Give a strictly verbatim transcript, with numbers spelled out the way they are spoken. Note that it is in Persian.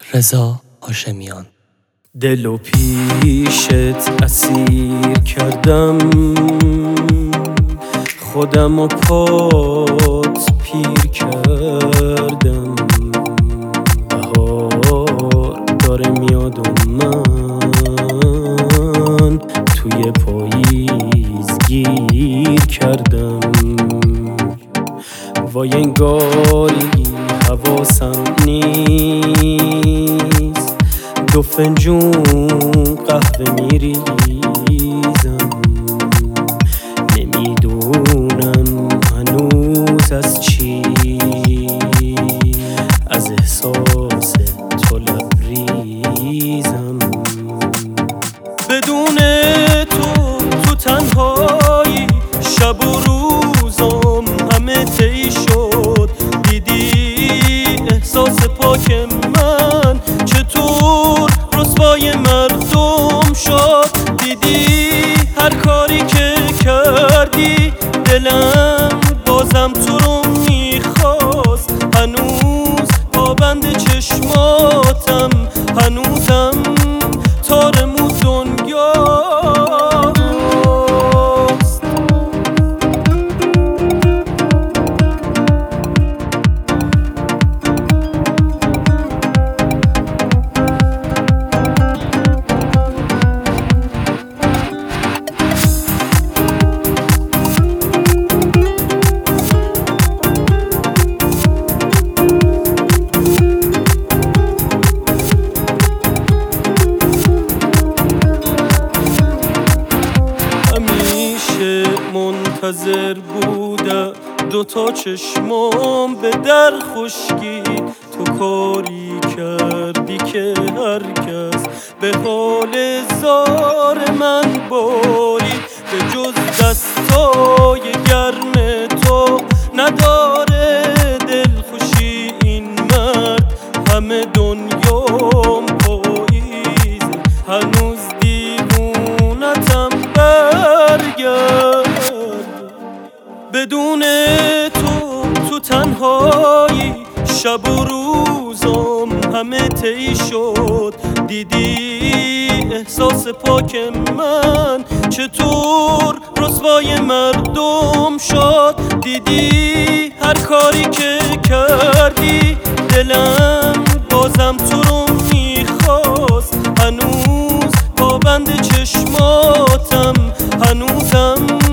رضا هاشمیان. دل و پیشت اسیر کردم، خودم و پات پیر کردم. بهار داره میاد و من توی پاییز گیر کردم. وای انگاری حواسم نیست، دو فنجون قهوه میریزم. نمیدونم هنوز از چی، از احساس تو لبریزم. بدون تو تو تنهایی شب و روزم همه طی شد. دیدی احساس پاک من چطور رسوای مردم شد. دیدی هر کاری که کردی دلم بازم تو رو میخواست. هنوز پابند چشماتم، هنوزم تارمو دنیاست. منتظر بودم دوتا چشمام به در خشکید. تو کاری کردی که هرکس به حال زار من بارید. به جز دستای گرم تو نداره دلخوشی این مرد. همه دنیام پاییزه، هنوز دیوونتم برگرد. بدون تو تو تنهایی شب و روزم همه طی شد. دیدی احساس پاک من چطور رسوای مردم شد. دیدی هر کاری که کردی دلم بازم تو رو میخواست. هنوز پابند چشماتم، هنوزم